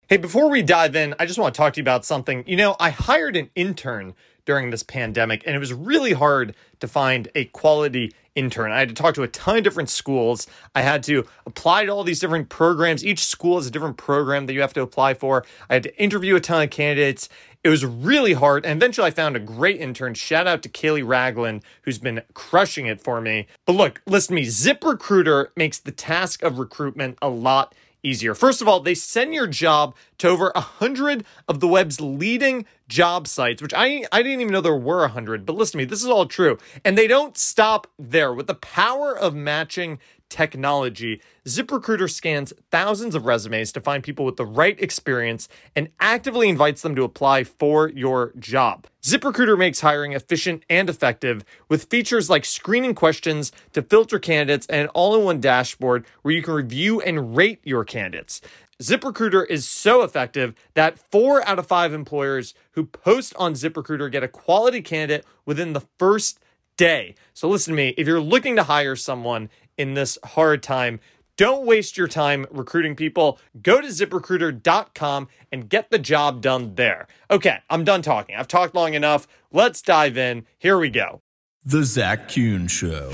Hey, before we dive in, I just want to talk to you about something. I hired an intern during this pandemic, and it was really hard to find a quality intern. I had to talk to a ton of different schools. I had to apply to all these different programs. Each school has a different program that you have to apply for. I had to interview a ton of candidates. It was really hard, and eventually I found a great intern. Shout out to Kaylee Ragland, who's been crushing it for me. But look, listen to me. ZipRecruiter makes the task of recruitment a lot easier. First of all, they send your job to over 100 of the web's leading job sites, which I didn't even know there were 100, but listen to me, this is all true. And they don't stop there. With the power of matching technology, ZipRecruiter scans thousands of resumes to find people with the right experience and actively invites them to apply for your job. ZipRecruiter makes hiring efficient and effective with features like screening questions to filter candidates and an all-in-one dashboard where you can review and rate your candidates. ZipRecruiter is so effective that 4 out of 5 employers who post on ZipRecruiter get a quality candidate within the first day. So listen to me, if you're looking to hire someone in this hard time, don't waste your time recruiting people. Go to ZipRecruiter.com and get the job done there. Okay, I'm done talking. I've talked long enough. Let's dive in. Here we go. The Zach Kuhn Show.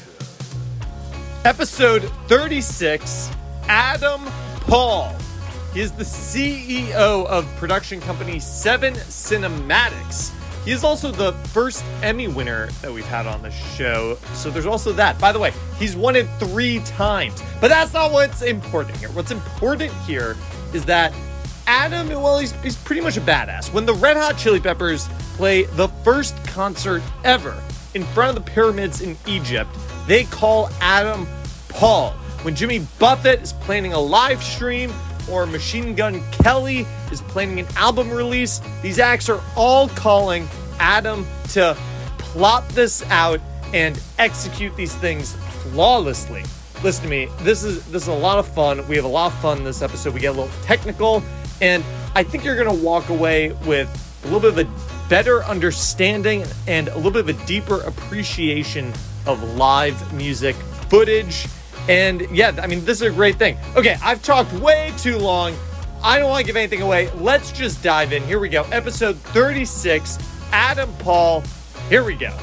Episode 36, Adam Paul. He is the CEO of production company 7 Cinematics. He is also the first Emmy winner that we've had on the show, so there's also that. By the way, he's won it 3 times, but that's not what's important here. What's important here is that Adam, well, he's pretty much a badass. When the Red Hot Chili Peppers play the first concert ever in front of the pyramids in Egypt, they call Adam Paul. When Jimmy Buffett is planning a live stream, or Machine Gun Kelly is planning an album release, these acts are all calling Adam to plot this out and execute these things flawlessly. Listen to me, this is a lot of fun. We have a lot of fun in this episode. We get a little technical, and I think you're going to walk away with a little bit of a better understanding and a little bit of a deeper appreciation of live music footage. And yeah, I mean, this is a great thing. Okay, I've talked way too long. I don't want to give anything away. Let's just dive in. Here we go. Episode 36, Adam Paul. Here we go.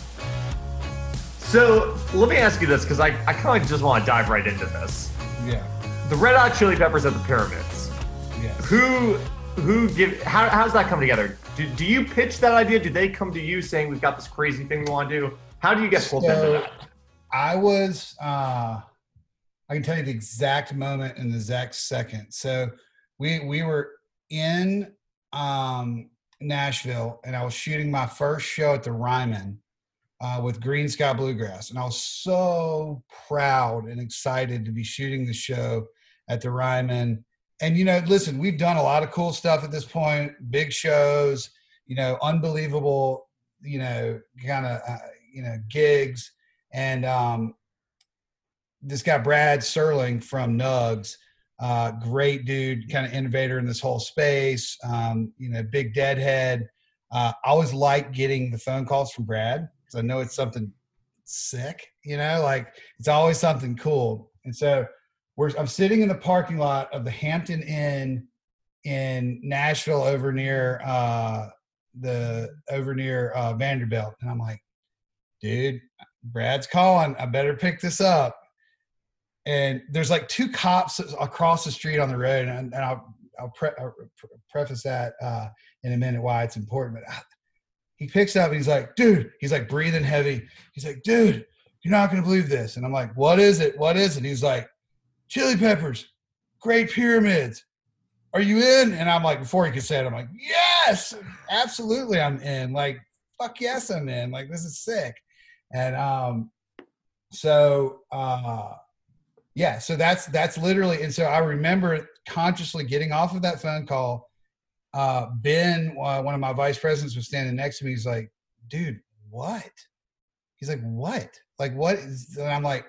So let me ask you this, because I kind of just want to dive right into this. Yeah. The Red Hot Chili Peppers at the pyramids. Yes. How's that come together? Do you pitch that idea? Do they come to you saying, we've got this crazy thing we want to do? How do you get pulled into that? I can tell you the exact moment and the exact second. So we were in Nashville, and I was shooting my first show at the Ryman with Green Sky Bluegrass. And I was so proud and excited to be shooting the show at the Ryman. And, listen, we've done a lot of cool stuff at this point, big shows, unbelievable, gigs. And this guy, Brad Serling from Nugs, great dude, kind of innovator in this whole space, big deadhead. I always like getting the phone calls from Brad because I know it's something sick, it's always something cool. And so I'm sitting in the parking lot of the Hampton Inn in Nashville over near Vanderbilt. And I'm like, dude, Brad's calling. I better pick this up. And there's like 2 cops across the street on the road. And I'll preface that in a minute why it's important. But he picks up and he's like, dude, he's like breathing heavy. He's like, dude, you're not going to believe this. And I'm like, what is it? What is it? He's like, Chili Peppers, Great Pyramids. Are you in? And I'm like, before he could say it, I'm like, yes, absolutely I'm in. Like, fuck yes, I'm in. Like, this is sick. And so that's literally, and so I remember consciously getting off of that phone call. Ben, one of my vice presidents, was standing next to me. He's like, dude, what? He's like, what? Like, what is, and I'm like,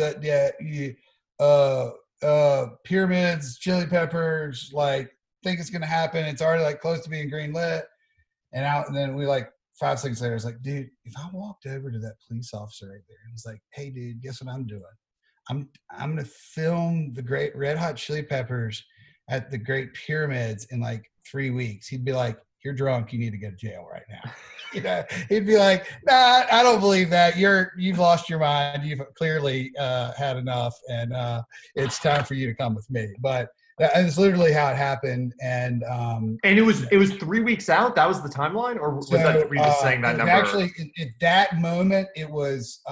Pyramids, Chili Peppers, like, think it's going to happen. It's already like close to being green lit. And then we 5 seconds later, I was like, dude, if I walked over to that police officer right there and was like, hey, dude, guess what I'm doing? I'm going to film the great Red Hot Chili Peppers at the Great Pyramids in like 3 weeks. He'd be like, "You're drunk. You need to go to jail right now." He'd be like, "Nah, I don't believe that. You've lost your mind. You've clearly had enough, and it's time for you to come with me." But that's literally how it happened. And it was 3 weeks out. That was the timeline, or was that were you just saying that number? Actually, at that moment, it was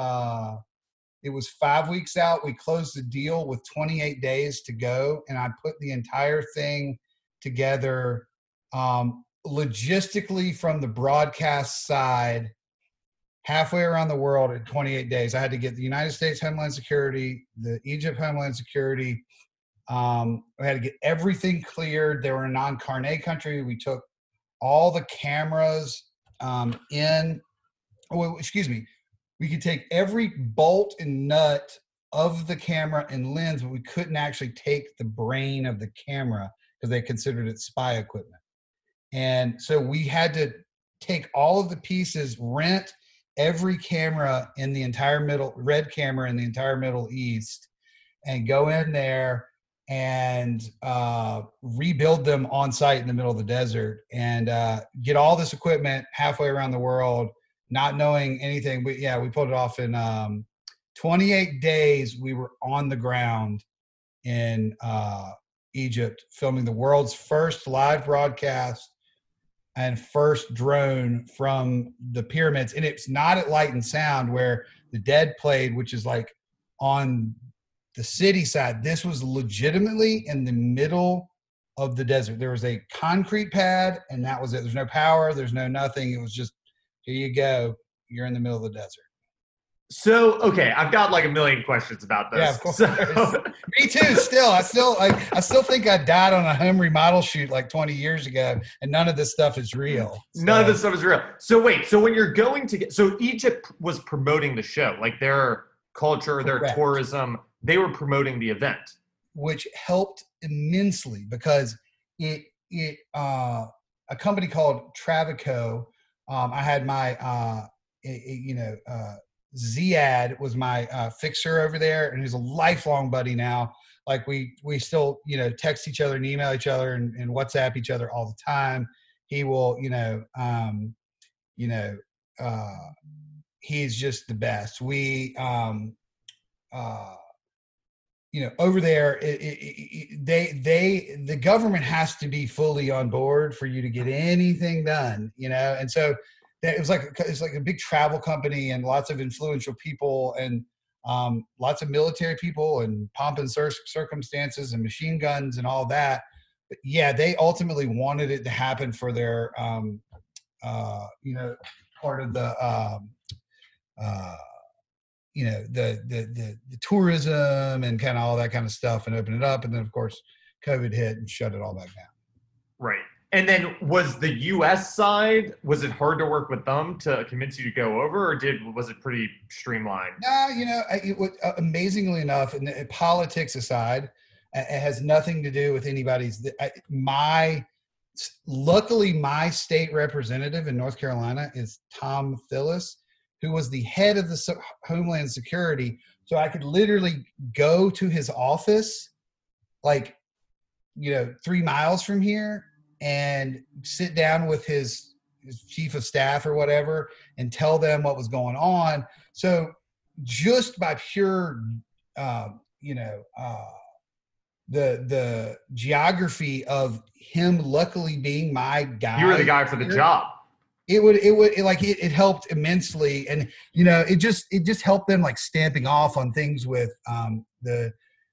5 weeks out. We closed the deal with 28 days to go, and I put the entire thing together logistically from the broadcast side halfway around the world in 28 days. I had to get the United States Homeland Security, the Egypt Homeland Security. We had to get everything cleared. They were a non-carnet country. We took all the cameras we could take every bolt and nut of the camera and lens, but we couldn't actually take the brain of the camera because they considered it spy equipment. And so we had to take all of the pieces, rent every camera in the entire red camera in the entire Middle East, and go in there and rebuild them on site in the middle of the desert, and get all this equipment halfway around the world, not knowing anything. We pulled it off in 28 days. We were on the ground in Egypt filming the world's first live broadcast and first drone from the pyramids. And it's not at Light and Sound where the Dead played, which is like on the city side. This was legitimately in the middle of the desert. There was a concrete pad, and that was it. There's no power. There's no nothing. It was just, here you go. You're in the middle of the desert. So, okay, I've got like a million questions about this. Yeah, of course. So. Me too. Still, I still think I died on a home remodel shoot like 20 years ago, and none of this stuff is real. So. None of this stuff is real. So wait, so when you're going to so Egypt was promoting the show, like their culture, their Correct. tourism, they were promoting the event, which helped immensely because a company called Travico. I had my Ziad was my fixer over there, and he's a lifelong buddy now. Like we still text each other and email each other and WhatsApp each other all the time. He will he's just the best. We over there the government has to be fully on board for you to get anything done, and so it's like a big travel company and lots of influential people and lots of military people and pomp and circumstances and machine guns and all that. But yeah, they ultimately wanted it to happen for their part of the the tourism and kind of all that kind of stuff, and open it up. And then of course COVID hit and shut it all back down. Right. And then was the U.S. side, was it hard to work with them to convince you to go over, or was it pretty streamlined? No, amazingly enough, and politics aside, it has nothing to do with anybody's. Luckily, my state representative in North Carolina is Tom Phillis, who was the head of the Homeland Security. So I could literally go to his office, 3 miles from here, and sit down with his chief of staff or whatever and tell them what was going on. So just by pure, the geography of him luckily being my guy. You were the guy for the job. It helped immensely. And, it just helped them like stamping off on things with the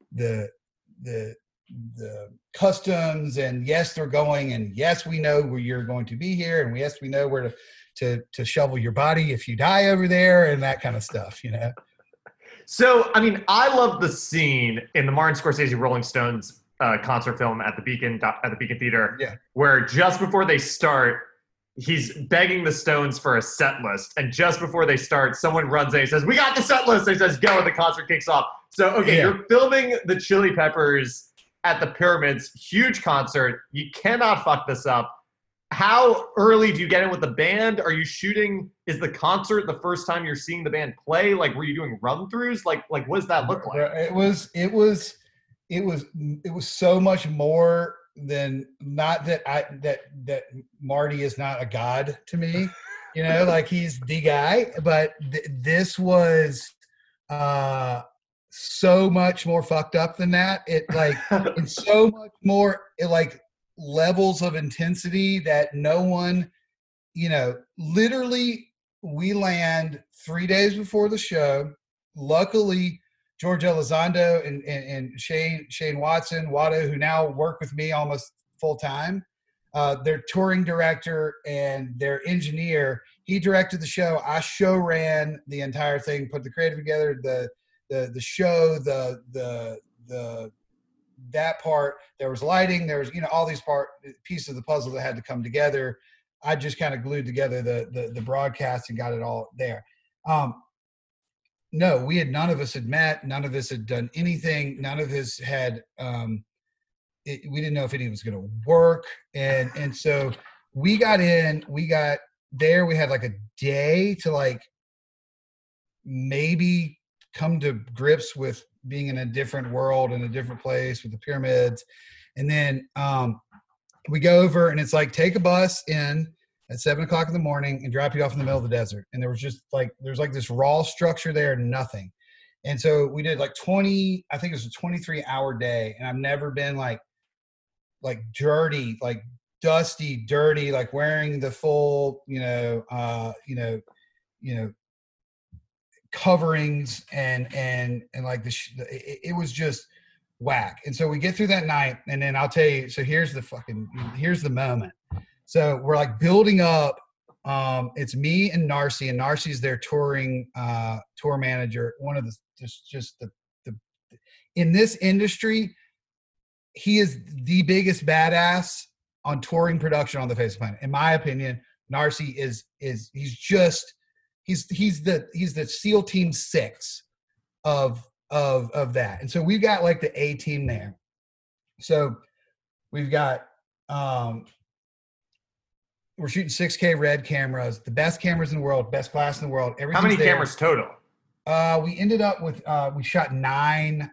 customs, and yes, they're going, and yes, we know where you're going to be here, and yes, we know where to shovel your body if you die over there, and that kind of stuff, So, I mean, I love the scene in the Martin Scorsese Rolling Stones concert film at the Beacon Theater, where just before they start, he's begging the Stones for a set list, and just before they start, someone runs in and says, "We got the set list." He says, "Go," and the concert kicks off. So, okay, You're filming the Chili Peppers at the Pyramids, huge concert. You cannot fuck this up. How early do you get in with the band? Are you shooting? Is the concert the first time you're seeing the band play? Like, were you doing run-throughs? Like, what does that look like? It was it was so much more than, not that that Marty is not a god to me, like he's the guy, but this was so much more fucked up than that. It like it's so much more like levels of intensity that no one, literally we land 3 days before the show. Luckily, George Elizondo and Shane Watson, Watto, who now work with me almost full time, their touring director and their engineer, he directed the show. I show ran the entire thing, put the creative together, the show, that part. There was lighting, there was all these pieces of the puzzle that had to come together. I just kind of glued together the broadcast and got it all there. No, none of us had met. None of us had done anything. None of us had, we didn't know if any was going to work. And so we got there. We had like a day to like maybe come to grips with being in a different world, in a different place with the pyramids. And then we go over and it's like, take a bus in at 7:00 in the morning and drop you off in the middle of the desert. And there was just like, there's like this raw structure there, nothing. And so we did like I think it was a 23-hour day. And I've never been like dirty, like dusty, dirty, like wearing the full, coverings and like it was just whack. And so we get through that night, and then I'll tell you, so here's the moment. So we're like building up. It's me and Narcy, and Narcy's their touring tour manager. One of the just the in this industry, he is the biggest badass on touring production on the face of the planet. In my opinion, Narcy is he's the SEAL Team 6 of that. And so we've got like the A team there. So we've got we're shooting 6K red cameras, the best cameras in the world, best class in the world. How many cameras total? We ended up with we shot nine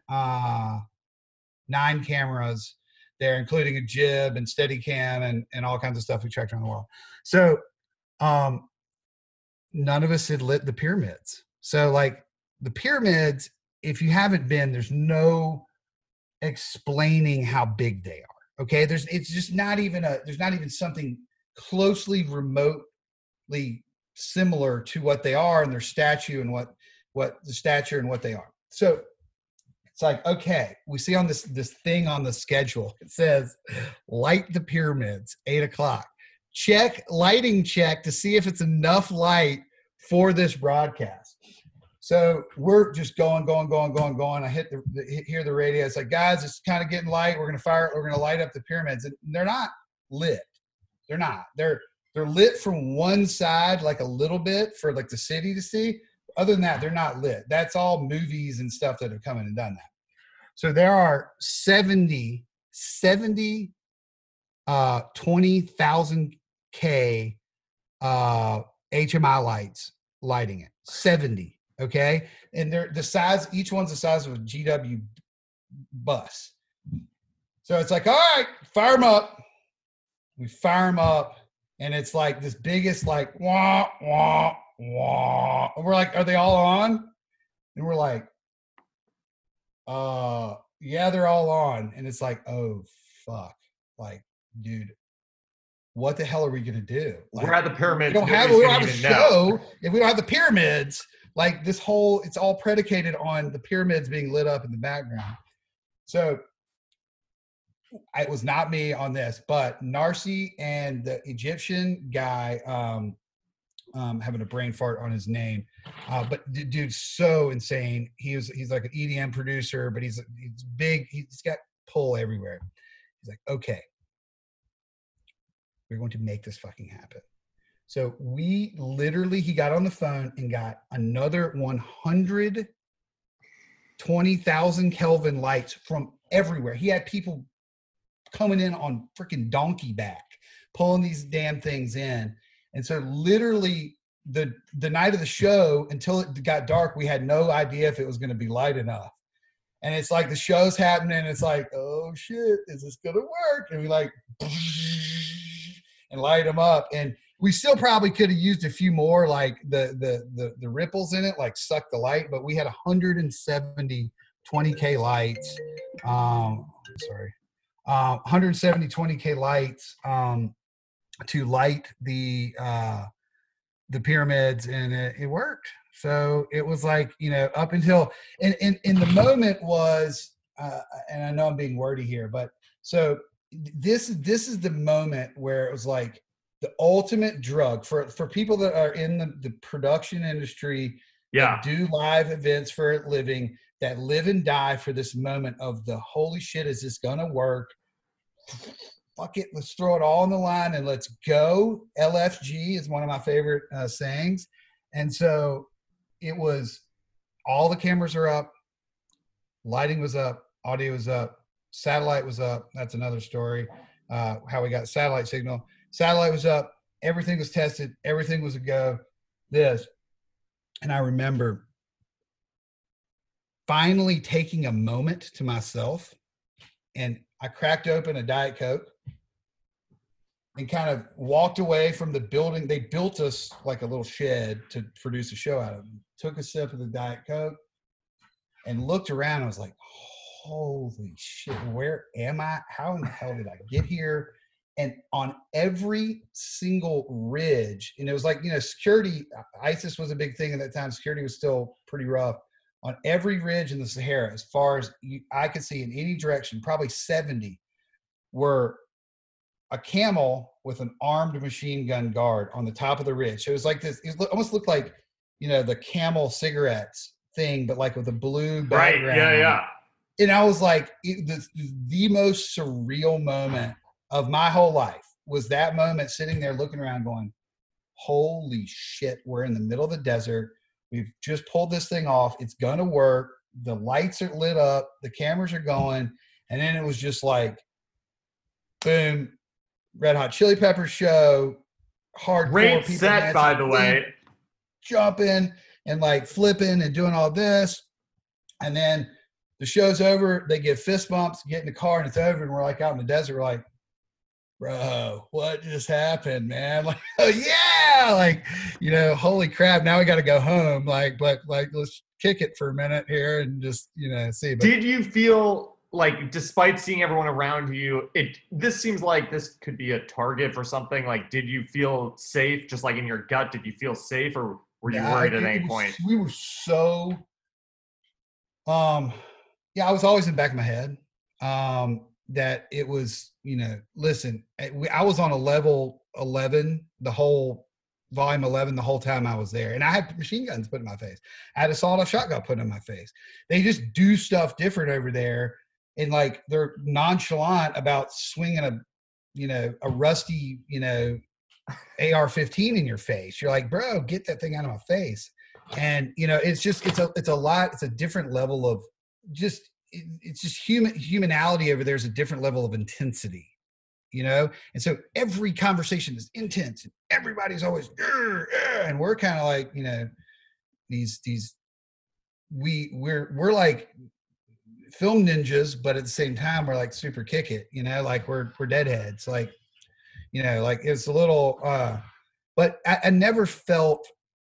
cameras there, including a jib and Steadicam and all kinds of stuff we tracked around the world. So none of us had lit the pyramids. So like the pyramids, if you haven't been, there's no explaining how big they are. Okay. There's not even something closely remotely similar to what they are and their statue and what the stature and what they are. So it's like, okay, we see on this thing on the schedule, it says light the pyramids, 8:00. Lighting check to see if it's enough light for this broadcast. So we're just going. I hear the radio. It's like, guys, it's kind of getting light. We're going to light up the pyramids. And they're not lit. They're not. They're lit from one side, like a little bit for like the city to see. Other than that, they're not lit. That's all movies and stuff that have come in and done that. So there are 70 20,000 K HMI lights lighting it. 70. Okay. And they're the size, each one's the size of a GW bus. So it's like, all right, fire them up. We fire them up. And it's like this biggest, like, wah, wah, wah. And we're like, are they all on? And we're like, yeah, they're all on. And it's like, oh, fuck. Like, dude, what the hell are we going to do? Like, we're at the pyramids. We don't have a show. If we don't have the pyramids, like it's all predicated on the pyramids being lit up in the background. So it was not me on this, but Narcy and the Egyptian guy, having a brain fart on his name, but dude's so insane. He's like an EDM producer, but he's big. He's got pull everywhere. He's like, okay, we're going to make this fucking happen. So he got on the phone and got another 120,000 Kelvin lights from everywhere. He had people coming in on freaking donkey back, pulling these damn things in. And so literally the night of the show, until it got dark, we had no idea if it was going to be light enough. And it's like the show's happening. It's like, oh shit, is this gonna work? And we like and light them up. And we still probably could have used a few more, like the ripples in it, like suck the light. But we had 170 20K lights. 170 20K lights to light the pyramids, and it worked. So it was like, up until, and the moment was, and I know I'm being wordy here, but so this is the moment where it was like the ultimate drug for people that are in the production industry, that do live events for a living, that live and die for this moment of the holy shit, is this gonna work? Fuck it, let's throw it all on the line and let's go. LFG is one of my favorite sayings. And so it was, all the cameras are up, lighting was up, audio was up, satellite was up. That's another story, how we got satellite signal. Satellite was up, everything was tested, everything was a go. And I remember finally taking a moment to myself, and I cracked open a Diet Coke and kind of walked away from the building. They built us like a little shed to produce a show out of. Took a sip of the Diet Coke and looked around. I was like, holy shit, where am I? How in the hell did I get here? And on every single ridge, and it was like, security, ISIS was a big thing at that time. Security was still pretty rough. On every ridge in the Sahara, as far as I could see in any direction, probably 70 were a camel with an armed machine gun guard on the top of the ridge. So it was like this, it almost looked like, the Camel cigarettes thing, but like with a blue background. Right, yeah. And I was like, the most surreal moment of my whole life was that moment, sitting there looking around going, holy shit, we're in the middle of the desert. We've just pulled this thing off. It's going to work. The lights are lit up. The cameras are going. And then it was just like, boom, Red Hot Chili Peppers show, hardcore. Great set, by the way. Jumping and like flipping and doing all this. And then the show's over. They give fist bumps, get in the car, and it's over. And we're like out in the desert. We're like, bro, what just happened, man? Like, oh yeah, like, holy crap, now we got to go home. Like, but like, let's kick it for a minute here and just, see. But did you feel like, despite seeing everyone around you, this seems like this could be a target for something? Like, did you feel safe? Just like in your gut, did you feel safe, or were you worried at any point? We were so, I was always in the back of my head. That it was, listen, I was on a level 11, the whole volume 11, the whole time I was there. And I had machine guns put in my face. I had a sawed-off shotgun put in my face. They just do stuff different over there. And like, they're nonchalant about swinging a rusty, AR-15 in your face. You're like, bro, get that thing out of my face. And, it's just, it's a different level of just, it's just humanality over there's a different level of intensity, and so every conversation is intense and everybody's always and we're kind of like, we're like film ninjas, but at the same time we're like super kick it, like we're deadheads, like, like it's a little but I never felt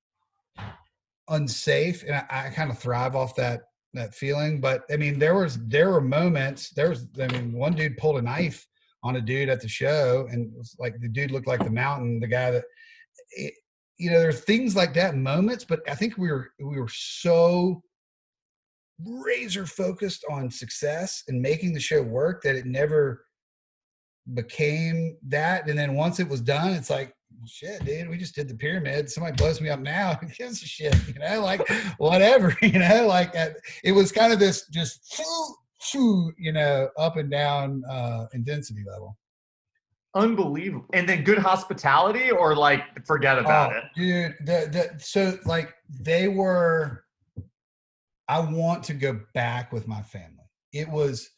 unsafe, and I kind of thrive off that feeling. But I mean, there were moments, one dude pulled a knife on a dude at the show, and it was like, the dude looked like the Mountain, the guy that, there are things like that, moments. But I think we were so razor focused on success and making the show work that it never became that. And then once it was done, it's like, shit, dude, we just did the pyramid. Somebody blows me up now. Who gives a shit? Like whatever, like it was kind of this just, up and down intensity level. Unbelievable. And then good hospitality, or like, forget about it. Dude, so like they were, I want to go back with my family. It was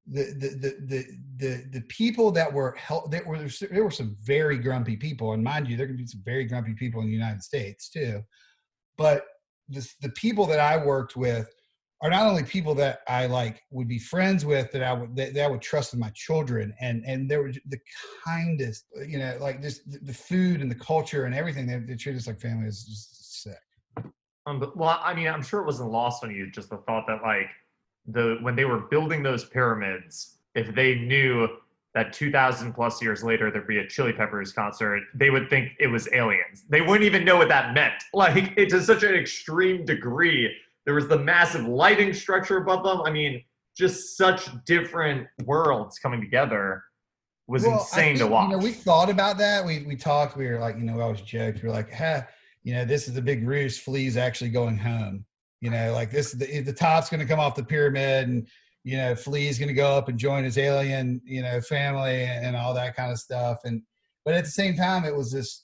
the people that were there were some very grumpy people, and mind you, there can be some very grumpy people in the United States too. But the people that I worked with are not only people that I like would be friends with, that I would trust with my children, and they were the kindest, like just the food and the culture and everything. They treat us like family. Is just sick. Well, I mean, I'm sure it wasn't lost on you, just the thought that like when they were building those pyramids, if they knew that 2,000 plus years later there'd be a Chili Peppers concert, they would think it was aliens. They wouldn't even know what that meant. Like, it's to such an extreme degree. There was the massive lighting structure above them. I mean, just such different worlds coming together was insane to watch. We thought about that. We talked. We were like, we always joked. We were like, this is a big ruse. Flea's actually going home. Like this, the top's going to come off the pyramid, and Flea's going to go up and join his alien, family and all that kind of stuff. But at the same time, it was this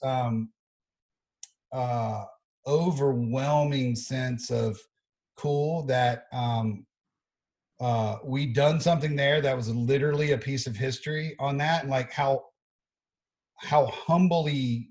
overwhelming sense of cool that we'd done something there that was literally a piece of history on that, and like how humbly,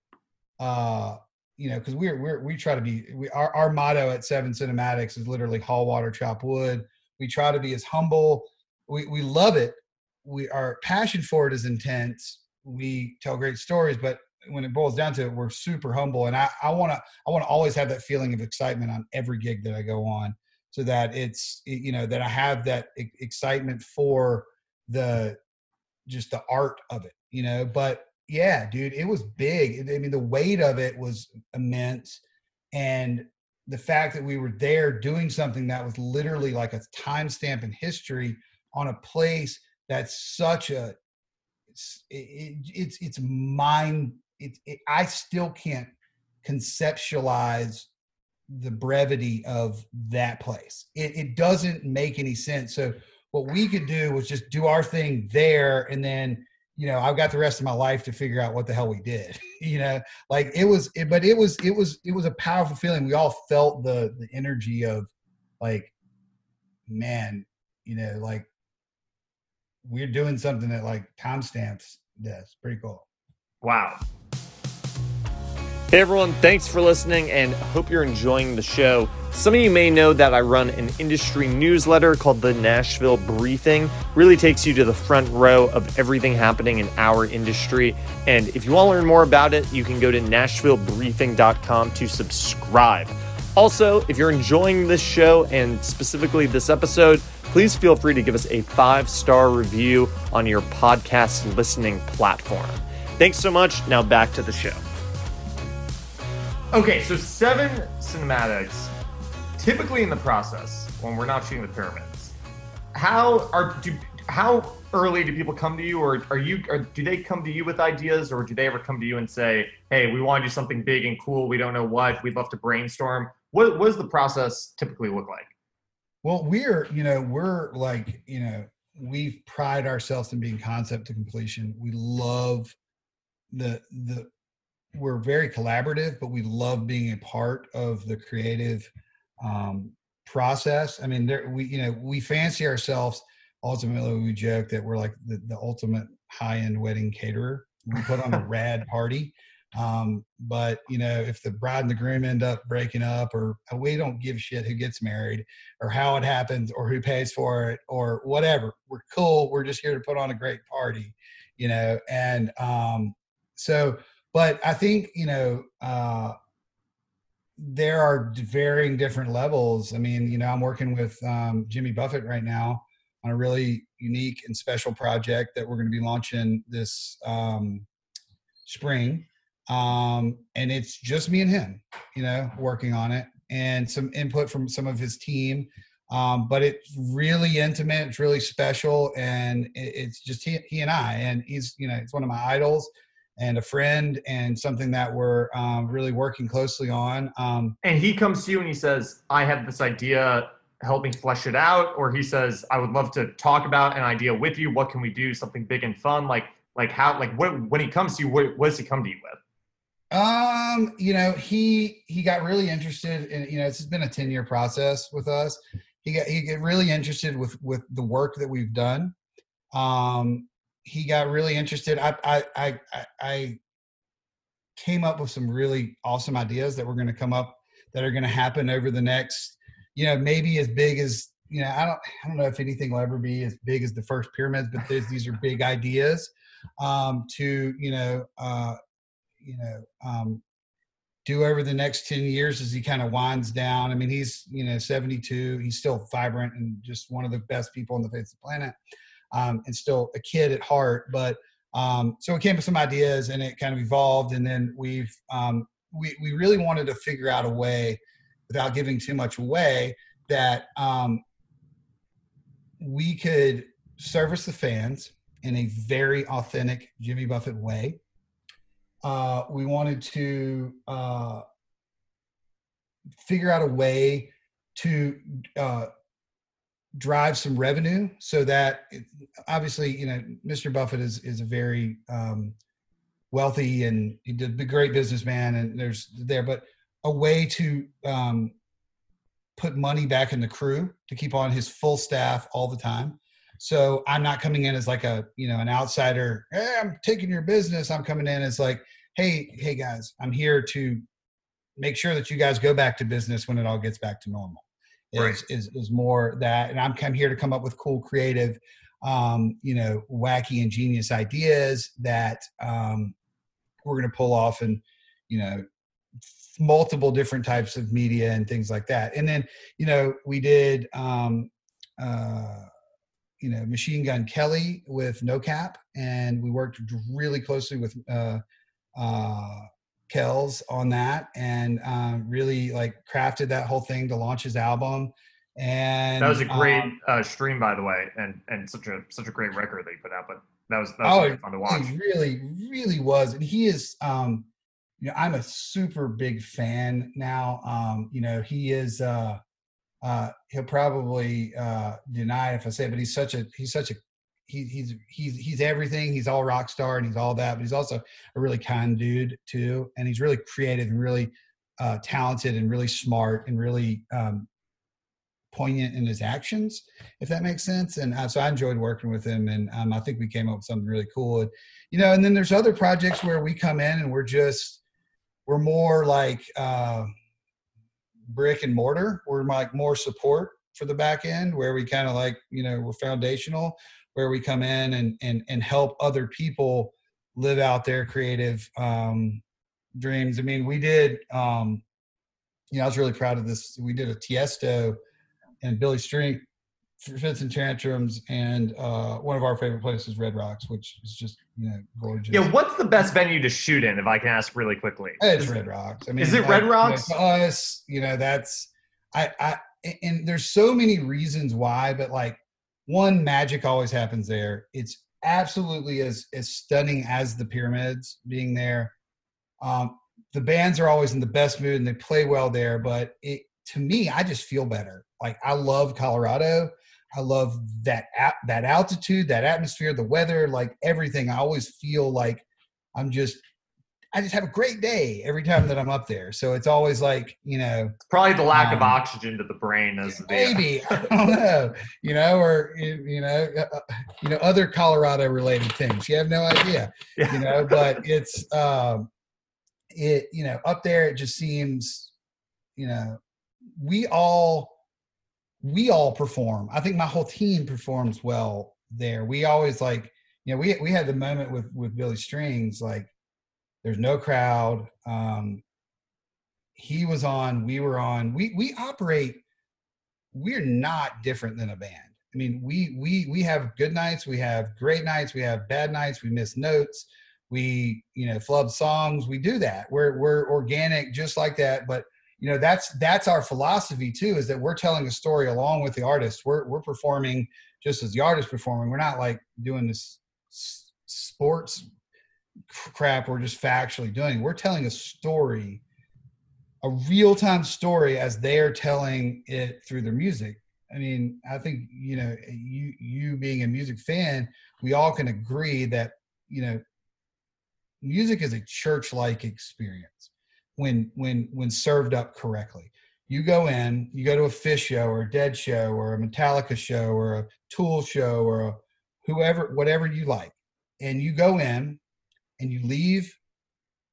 because we try to be, our motto at Seven Cinematics is literally haul water, chop wood. We try to be as humble. We love it. Our passion for it is intense. We tell great stories, but when it boils down to it, we're super humble. And I want to always have that feeling of excitement on every gig that I go on, so that it's, that I have that excitement for just the art of it, but yeah, dude, it was big. I mean, the weight of it was immense. And the fact that we were there doing something that was literally like a timestamp in history on a place that's such a, it's mind, I still can't conceptualize the brevity of that place. It doesn't make any sense. So what we could do was just do our thing there, and then I've got the rest of my life to figure out what the hell we did. Like it was a powerful feeling. We all felt the energy of like, man, like we're doing something that like timestamps does. Pretty cool. Wow. Hey everyone, thanks for listening and hope you're enjoying the show. Some of you may know that I run an industry newsletter called the Nashville Briefing. Really takes you to the front row of everything happening in our industry. And if you want to learn more about it, you can go to nashvillebriefing.com to subscribe. Also, if you're enjoying this show and specifically this episode, please feel free to give us a 5-star review on your podcast listening platform. Thanks so much. Now back to the show. Okay, so Seven Cinematics, typically in the process, when we're not shooting the pyramids, how early do people come to you, or do they come to you with ideas, or do they ever come to you and say, hey, we want to do something big and cool, we don't know what, we'd love to brainstorm? What does the process typically look like? Well, we're like, we pride ourselves in being concept to completion. We love we're very collaborative, but we love being a part of the creative process. I mean, we fancy ourselves. Ultimately, we joke that we're like the ultimate high-end wedding caterer. We put on a rad party. But if the bride and the groom end up breaking up, or we don't give a shit who gets married or how it happens or who pays for it or whatever, we're cool. We're just here to put on a great party, and but I think, there are varying different levels. I mean, I'm working with Jimmy Buffett right now on a really unique and special project that we're going to be launching this spring. And it's just me and him, working on it, and some input from some of his team. But it's really intimate. It's really special. And it's just he and I, and he's, it's one of my idols and a friend, and something that we're really working closely on. And he comes to you and he says, I have this idea, help me flesh it out. Or he says, I would love to talk about an idea with you. What can we do? Something big and fun. When he comes to you, what does he come to you with? He got really interested in, it's been a 10-year process with us. He got really interested with the work that we've done. He got really interested. I came up with some really awesome ideas that we're going to come up, that are going to happen over the next maybe as big as, I don't know if anything will ever be as big as the first pyramids, but these are big ideas to, do over the next 10 years as he kind of winds down. I mean, he's, 72, he's still vibrant and just one of the best people on the face of the planet, and still a kid at heart. But so we came up with some ideas and it kind of evolved. And then we really wanted to figure out a way, without giving too much away, that we could service the fans in a very authentic Jimmy Buffett way. We wanted to figure out a way to drive some revenue so that obviously, Mr. Buffett is a very wealthy, and he did a great businessman, and but a way to put money back in the crew to keep on his full staff all the time. So I'm not coming in as like an outsider. Hey, I'm taking your business. I'm coming in as like, hey guys, I'm here to make sure that you guys go back to business when it all gets back to normal. Right. Is more that, and I'm here to come up with cool, creative, wacky and genius ideas that we're going to pull off, and multiple different types of media and things like that. And then we did Machine Gun Kelly with No Cap, and we worked really closely with Kells on that, and really like crafted that whole thing to launch his album. And that was a great stream, by the way, and such a great record that you put out. But that was really fun to watch. It really, really was. And he is, I'm a super big fan now. He is. He'll probably deny it if I say it, but he's everything. He's all rock star and he's all that, but he's also a really kind dude too. And he's really creative and really talented and really smart and really poignant in his actions, if that makes sense. And so I enjoyed working with him, and I think we came up with something really cool. And, and then there's other projects where we come in and we're more like brick and mortar. We're like more support for the back end, where we kind of like, we're foundational, where we come in and help other people live out their creative dreams. I mean, we did, I was really proud of this. We did a Tiesto and Billy String Fits and Tantrums, and one of our favorite places, Red Rocks, which is just gorgeous. Yeah, what's the best venue to shoot in, if I can ask really quickly? It's Red Rocks. I mean, is it Red Rocks? To us, that's and there's so many reasons why, but like, one, magic always happens there. It's absolutely as stunning as the pyramids being there. The bands are always in the best mood and they play well there, but to me, I just feel better. Like, I love Colorado. I love that altitude, that atmosphere, the weather, like everything. I always feel like I just have a great day every time that I'm up there. So it's always like, probably the lack of oxygen to the brain as maybe, I don't know, or, other Colorado related things. You have no idea, but it's, up there, it just seems, we all perform. I think my whole team performs well there. We always like, we had the moment with Billy Strings, like there's no crowd. He was on, we were on, we operate, we're not different than a band. I mean, we have good nights, we have great nights, we have bad nights, we miss notes, we, flub songs, we do that. We're organic just like that. But that's our philosophy too, is that we're telling a story along with the artist. We're performing just as the artist performing. We're not like doing this sports crap we're just factually doing. We're telling a story, a real-time story, as they're telling it through their music. I mean, I think, you being a music fan, we all can agree that, music is a church-like experience when served up correctly. You go to a Fish show or a Dead show or a Metallica show or a Tool show or a whatever you like. And you go in and you leave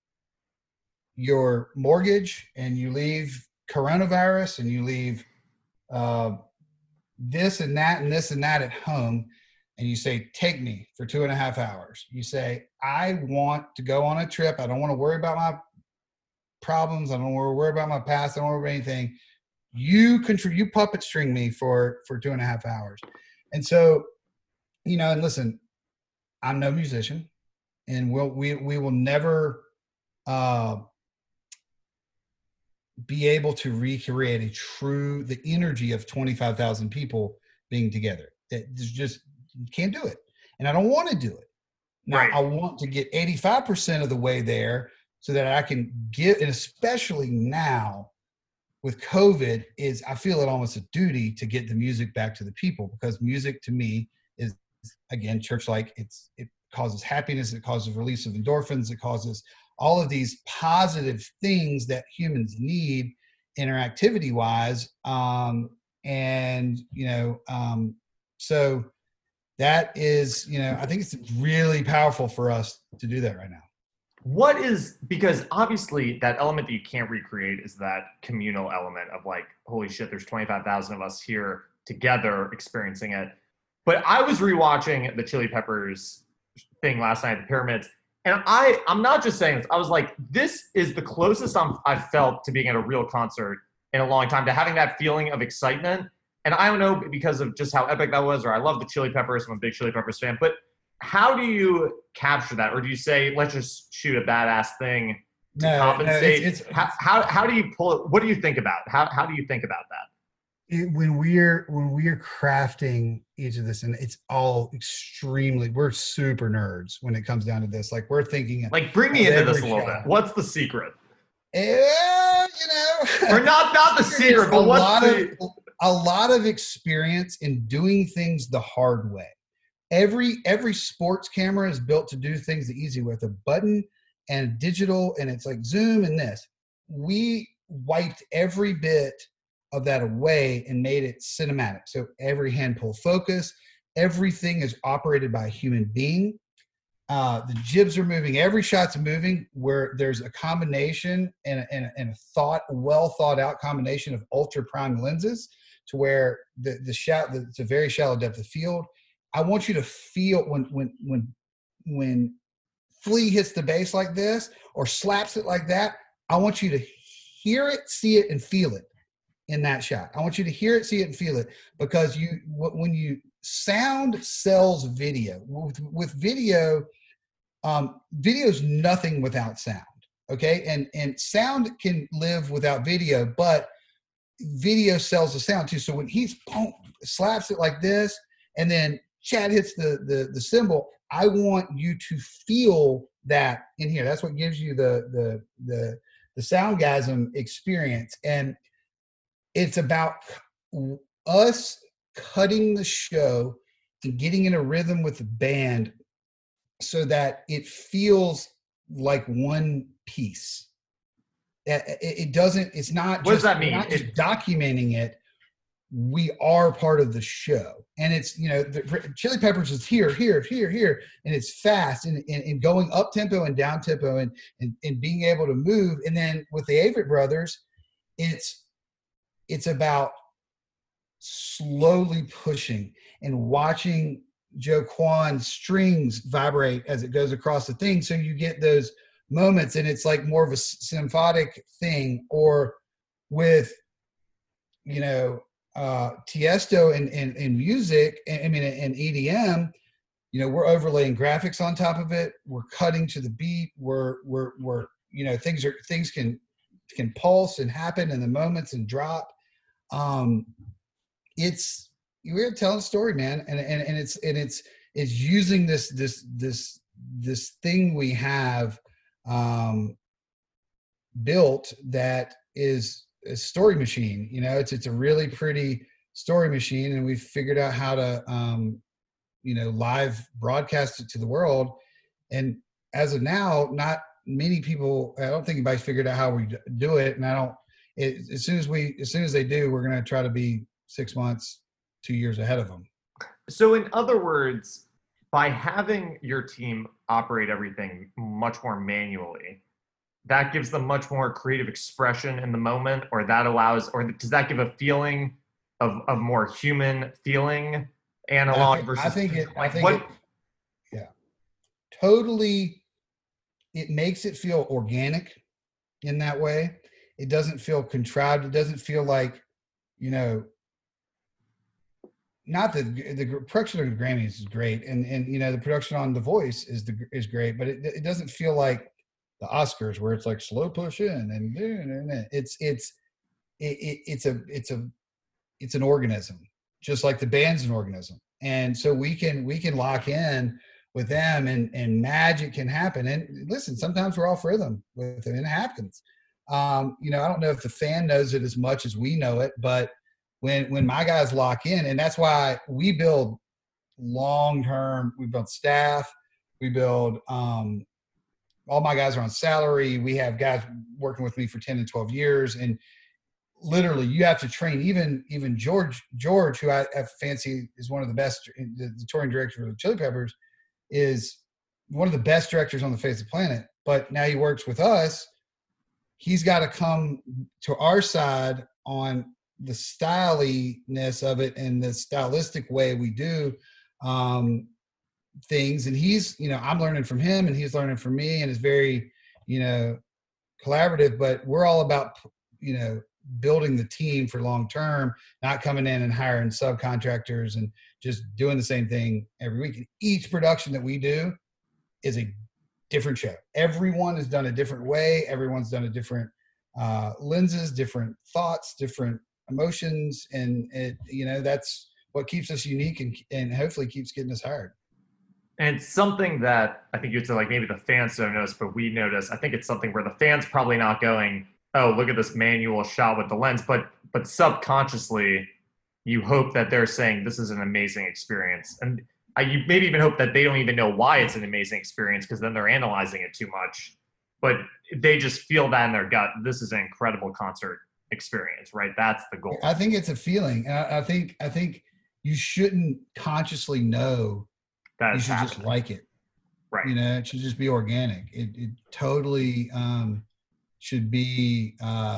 your mortgage and you leave coronavirus and you leave uh, this and that and this and that at home, and you say, take me for 2.5 hours. You say, I want to go on a trip. I don't want to worry about my problems. I don't want to worry about my past. I don't want to worry about anything. You puppet string me for 2.5 hours. And so, and listen, I'm no musician, and we will never be able to recreate the energy of 25,000 people being together. There's just, you can't do it. And I don't want to do it. Now, Right. I want to get 85% of the way there so that I can get, and especially now with COVID, is I feel it almost a duty to get the music back to the people, because music to me is, again, church-like. It causes happiness. It causes release of endorphins. It causes all of these positive things that humans need interactivity wise. So that is, I think it's really powerful for us to do that right now. Because obviously that element that you can't recreate is that communal element of like, holy shit, there's 25,000 of us here together experiencing it. But I was rewatching the Chili Peppers thing last night at the Pyramids, and I'm not just saying this. I was like, this is the closest I've felt to being at a real concert in a long time, to having that feeling of excitement. And I don't know, because of just how epic that was, or I love the Chili Peppers. I'm a big Chili Peppers fan. But how do you capture that? Or do you say, let's just shoot a badass thing to compensate? How do you pull it? What do you think about? How do you think about that? When we're crafting each of this, and it's all we're super nerds when it comes down to this. Like, we're thinking, like, bring me into this a little bit. What's the secret? Or not the secret, but a lot of experience in doing things the hard way. Every sports camera is built to do things the easy way, with a button and digital, and it's like zoom and this. We wiped every bit of that away and made it cinematic. So every hand pull focus, everything is operated by a human being. The jibs are moving, every shot's moving, where there's a combination and a well thought out combination of ultra prime lenses, to where it's a very shallow depth of field. I want you to feel when Flea hits the bass like this or slaps it like that. I want you to hear it, see it, and feel it in that shot. I want you to hear it, see it, and feel it, because when you sound sells video. With video, video's nothing without sound. Okay, and sound can live without video, but video sells the sound too. So when he slaps it like this, and then Chad hits the cymbal, I want you to feel that in here. That's what gives you the soundgasm experience. And it's about us cutting the show and getting in a rhythm with the band so that it feels like one piece. It's not what does that mean? We're not just documenting it. We are part of the show. And it's, the Chili Peppers is here, and it's fast and going up tempo and down tempo and being able to move. And then with the Avett Brothers, it's about slowly pushing and watching Joe Kwan's strings vibrate as it goes across the thing. So you get those moments, and it's like more of a symphonic thing. Or with, Tiesto and music, and EDM, we're overlaying graphics on top of it. We're cutting to the beat. We're things can pulse and happen in the moments and drop. We're telling a story, man, and it's using this thing we have built that is a story machine. It's a really pretty story machine, and we've figured out how to live broadcast it to the world. And as of now, not many people, I don't think anybody's figured out how we do it. And as soon as they do, we're going to try to be 6 months, 2 years ahead of them. So in other words, by having your team operate everything much more manually, that gives them much more creative expression in the moment, or does that give a feeling of more human feeling analog versus yeah, totally. It makes it feel organic in that way. It doesn't feel contrived. It doesn't feel like, you know, not that the production of the Grammys is great, and you know the production on The Voice is great, but it doesn't feel like the Oscars where it's like slow push in and it's an organism, just like the band's an organism, and so we can lock in with them, and magic can happen. And listen, sometimes we're off rhythm with it, and it happens. You know, I don't know if the fan knows it as much as we know it, but when my guys lock in, and that's why we build long term, we build staff, we build all my guys are on salary. We have guys working with me for 10 and 12 years, and literally you have to train even George, who I fancy is one of the best, the touring director for the Chili Peppers, is one of the best directors on the face of the planet. But now he works with us. He's got to come to our side on the styliness of it and the stylistic way we do things. And he's, you know, I'm learning from him and he's learning from me, and it's very, you know, collaborative, but we're all about, you know, building the team for long term, not coming in and hiring subcontractors and just doing the same thing every week. And each production that we do is a different show. Everyone has done a different way. Everyone's done a different lenses, different thoughts, different emotions, and it, you know, that's what keeps us unique and hopefully keeps getting us hired. And it's something that I think you'd say, like, maybe the fans don't notice, but we notice. I think it's something where the fans probably not going, oh, look at this manual shot with the lens, but subconsciously you hope that they're saying this is an amazing experience. And you maybe even hope that they don't even know why it's an amazing experience, because then they're analyzing it too much. But they just feel that in their gut. This is an incredible concert experience, right? That's the goal. I think it's a feeling. And I think you shouldn't consciously know. That you should happening. Just like it. Right. You know, it should just be organic. It totally should be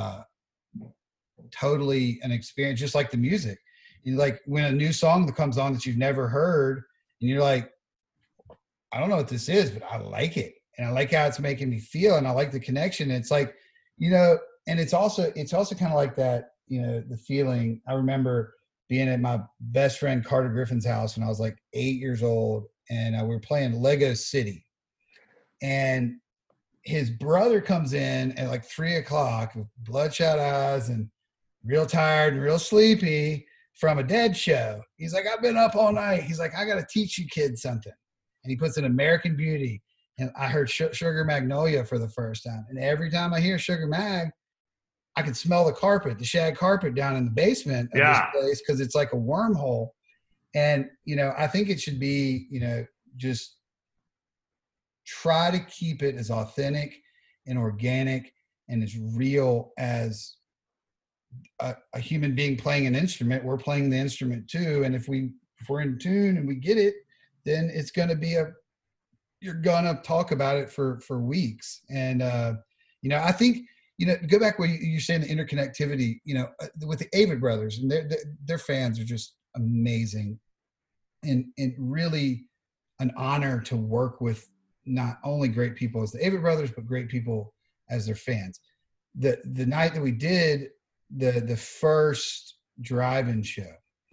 totally an experience, just like the music. You like when a new song that comes on that you've never heard, and you're like, I don't know what this is, but I like it. And I like how it's making me feel, and I like the connection. It's like, you know, and it's also kind of like that, you know, the feeling. I remember being at my best friend Carter Griffin's house when I was like 8 years old, and we were playing Lego City. And his brother comes in at like 3:00 with bloodshot eyes and real tired and real sleepy from a Dead show. He's like, I've been up all night. He's like, I got to teach you kids something. And he puts in American Beauty. And I heard Sugar Magnolia for the first time. And every time I hear Sugar Mag, I can smell the carpet, the shag carpet down in the basement of this place, because it's like a wormhole. And, you know, I think it should be, you know, just try to keep it as authentic and organic and as real as a human being playing an instrument. We're playing the instrument too. And if we're in tune and we get it, then it's going to be you're going to talk about it for weeks. And, you know, I think, you know, go back where you're saying the interconnectivity, you know, with the Avett Brothers, and their fans are just amazing, and really an honor to work with not only great people as the Avett Brothers, but great people as their fans. The night that we did the first drive-in show,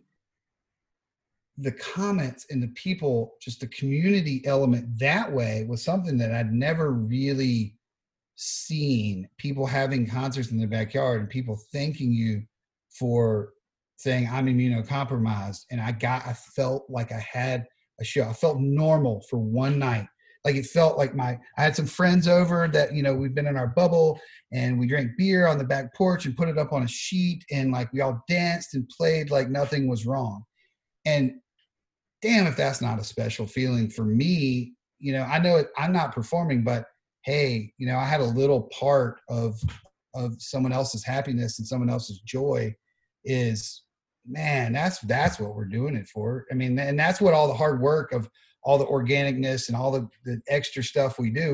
the comments and the people, just the community element that way was something that I'd never really seen. People having concerts in their backyard and people thanking you for saying I'm immunocompromised. And I felt like I had a show. I felt normal for one night. Like it felt like I had some friends over that, you know, we've been in our bubble and we drank beer on the back porch and put it up on a sheet. And like, we all danced and played like nothing was wrong. And damn, if that's not a special feeling for me. You know, I know it, I'm not performing, but hey, you know, I had a little part of someone else's happiness and someone else's joy. Is, man, that's what we're doing it for. I mean, and that's what all the hard work of all the organicness and all the extra stuff we do.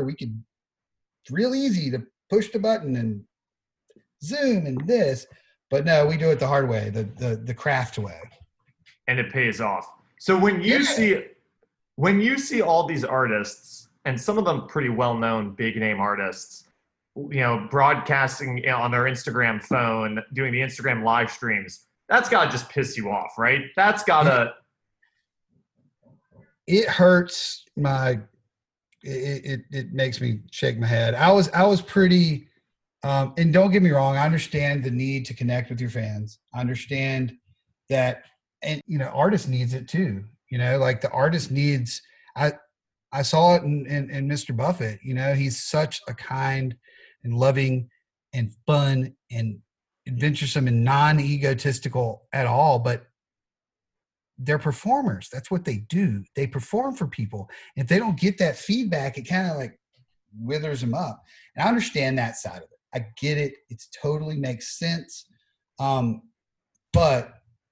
It's real easy to push the button and Zoom and this, But no, we do it the hard way, the craft way. And it pays off. So when you see all these artists, and some of them pretty well-known big name artists, broadcasting on their Instagram phone, doing the Instagram live streams, that's got to just piss you off, right? That's got to. It hurts it makes me shake my head. I was pretty, and don't get me wrong, I understand the need to connect with your fans. I understand that, and artist needs it too. Like the artist needs. I saw it in Mr. Buffett. He's such a kind and loving and fun and adventuresome and non-egotistical at all, but they're performers. That's what they do. They perform for people. If they don't get that feedback, it kind of like withers them up. And I understand that side of it. I get it. It totally makes sense. But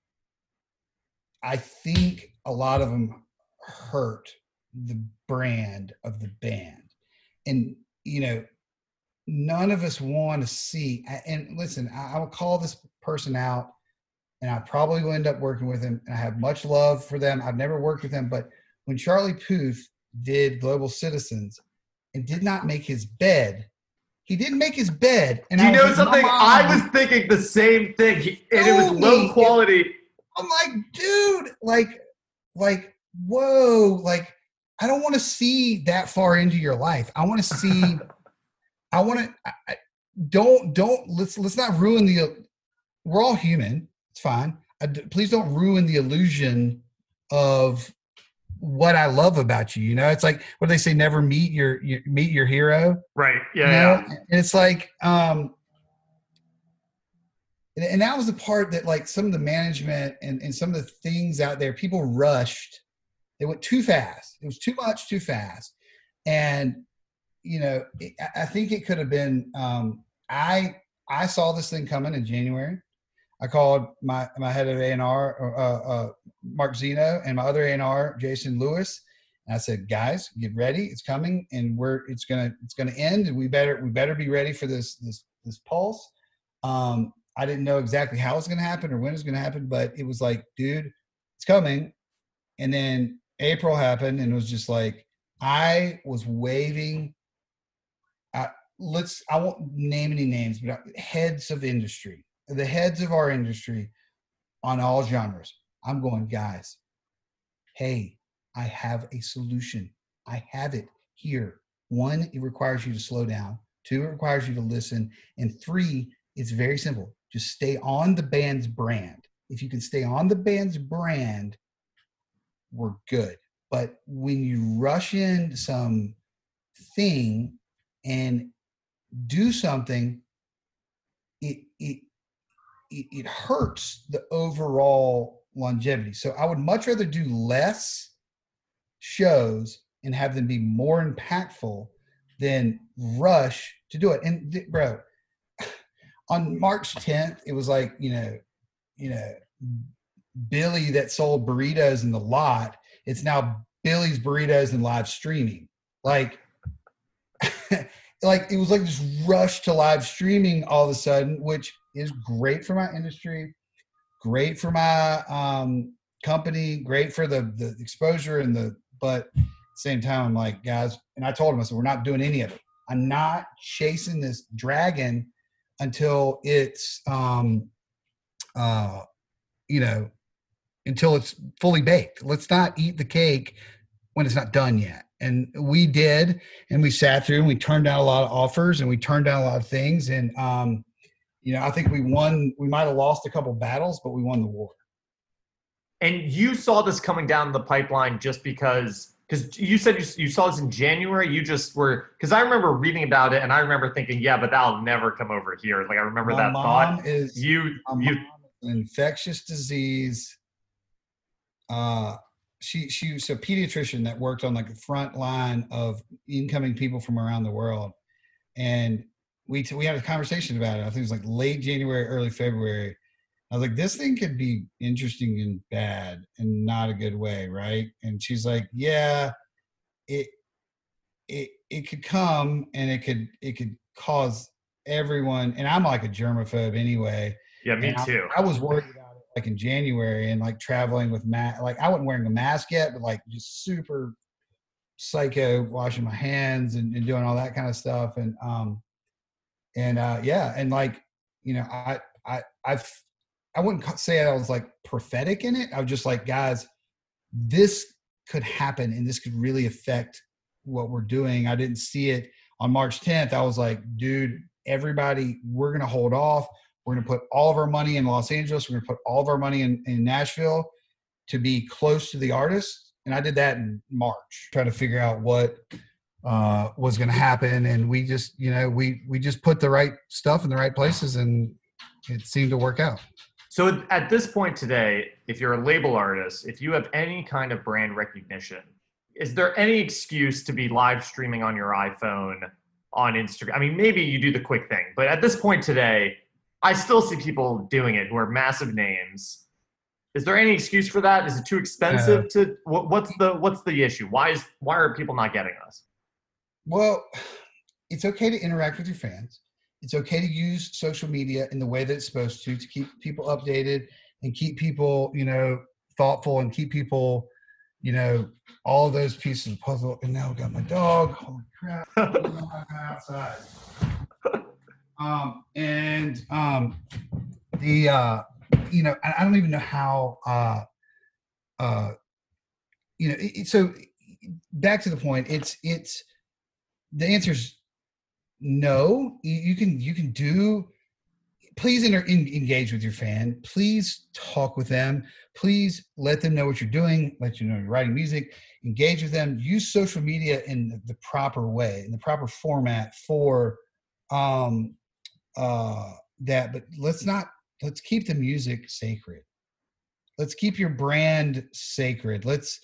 I think a lot of them hurt the brand of the band. And, none of us want to see, and listen, I will call this person out, and I probably will end up working with him. And I have much love for them. I've never worked with them, but when Charlie Puth did Global Citizens and did not make his bed, he didn't make his bed. And do you know something? I was thinking the same thing. And it was low quality. I'm like, dude, like, whoa, like, I don't want to see that far into your life. I want to see, let's not ruin we're all human. It's fine. Please don't ruin the illusion of what I love about you. It's like, what do they say? Never meet your hero. Right. Yeah. And it's like, and that was the part that, like, some of the management and some of the things out there, people rushed. They went too fast. It was too much, too fast. And, I think it could have been, I saw this thing coming in January. I called my head of A&R, Mark Zeno, and my other A&R, Jason Lewis. And I said, guys, get ready. It's coming, and it's gonna end, and we better be ready for this pulse. I didn't know exactly how it's gonna happen or when it's gonna happen, but it was like, dude, it's coming. And then April happened, and it was just like, I was waving. I won't name any names, but heads of industry, the heads of our industry on all genres. I'm going, guys, hey, I have a solution. I have it here. 1, it requires you to slow down. 2, it requires you to listen. And 3, it's very simple. Just stay on the band's brand. If you can stay on the band's brand, we're good. But when you rush into some thing and do something, it hurts the overall longevity. So I would much rather do less shows and have them be more impactful than rush to do it. And bro, on March 10th, it was like, Billy that sold burritos in the lot. It's now Billy's Burritos and live streaming. Like, like it was like this rush to live streaming all of a sudden, which is great for my industry, great for my company, great for the exposure but at the same time, I'm like, guys, and I told him, I said, we're not doing any of it. I'm not chasing this dragon until it's, until it's fully baked. Let's not eat the cake when it's not done yet. And we did, and we sat through and we turned down a lot of offers and we turned down a lot of things. And, I think we might've lost a couple battles, but we won the war. And you saw this coming down the pipeline just because you said you saw this in January. You just were, because I remember reading about it and I remember thinking, yeah, but that'll never come over here. Like I remember that thought. Mom is an infectious disease. She was a pediatrician that worked on like the front line of incoming people from around the world. And we had a conversation about it. I think it was like late January, early February. I was like, this thing could be interesting and bad and not a good way, right? And she's like, yeah, it could come and it could cause everyone, and I'm like a germaphobe anyway. Yeah, me And too. I was worried about it like in January and like traveling with like I wasn't wearing a mask yet, but like just super psycho washing my hands and doing all that kind of stuff. Yeah. And like, you know, I've, I wouldn't say I was like prophetic in it. I was just like, guys, this could happen and this could really affect what we're doing. I didn't see it on March 10th. I was like, dude, everybody, we're going to hold off. We're going to put all of our money in Los Angeles. We're going to put all of our money in Nashville to be close to the artists. And I did that in March, trying to figure out what was going to happen. And we just, you know, we just put the right stuff in the right places and it seemed to work out. So at this point today, if you're a label artist, if you have any kind of brand recognition, is there any excuse to be live streaming on your iPhone, on Instagram? I mean, maybe you do the quick thing, but at this point today, I still see people doing it who are massive names. Is there any excuse for that? Is it too expensive to what's the issue? Why are people not getting us? Well, it's okay to interact with your fans. It's okay to use social media in the way that it's supposed to keep people updated and keep people, you know, thoughtful and keep people, you know, all of those pieces of the puzzle. And now I've got my dog. Holy crap. Outside. You know, I don't even know how, you know, so back to the point, it's, the answer is no. You can do, please engage with your fan. Please talk with them. Please let them know what you're doing, let you know you're writing music, engage with them, use social media in the proper way, in the proper format for that. But let's keep the music sacred. Let's keep your brand sacred. Let's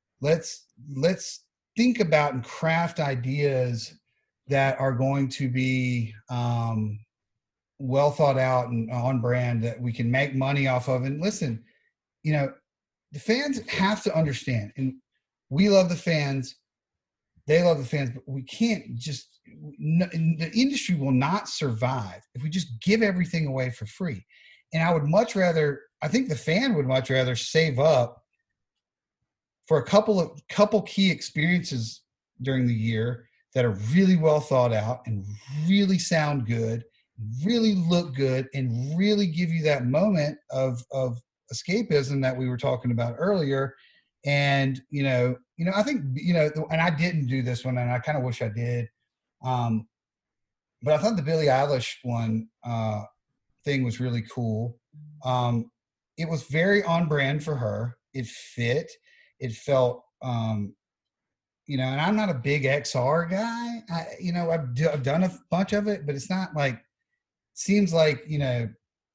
think about and craft ideas that are going to be well thought out and on brand that we can make money off of. And listen, you know, the fans have to understand, and we love the fans, they love the fans, but we can't just, the industry will not survive if we just give everything away for free. And I think the fan would much rather save up for a couple key experiences during the year that are really well thought out and really sound good, really look good, and really give you that moment of escapism that we were talking about earlier. And, you know, I think, you know, and I didn't do this one and I kind of wish I did. But I thought the Billie Eilish one thing was really cool. It was very on brand for her. It fit. It felt, you know, and I'm not a big XR guy. You know, I've done a bunch of it, but it's not like, seems like, you know,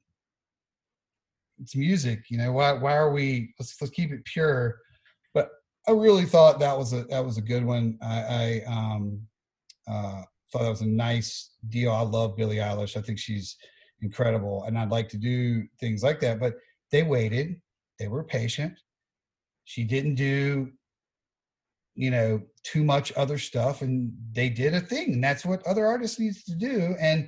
it's music, you know, why are we, let's keep it pure. But I really thought that was a good one. I thought that was a nice deal. I love Billie Eilish. I think she's incredible. And I'd like to do things like that, but they waited, they were patient. She didn't do, you know, too much other stuff, and they did a thing, and that's what other artists needs to do. And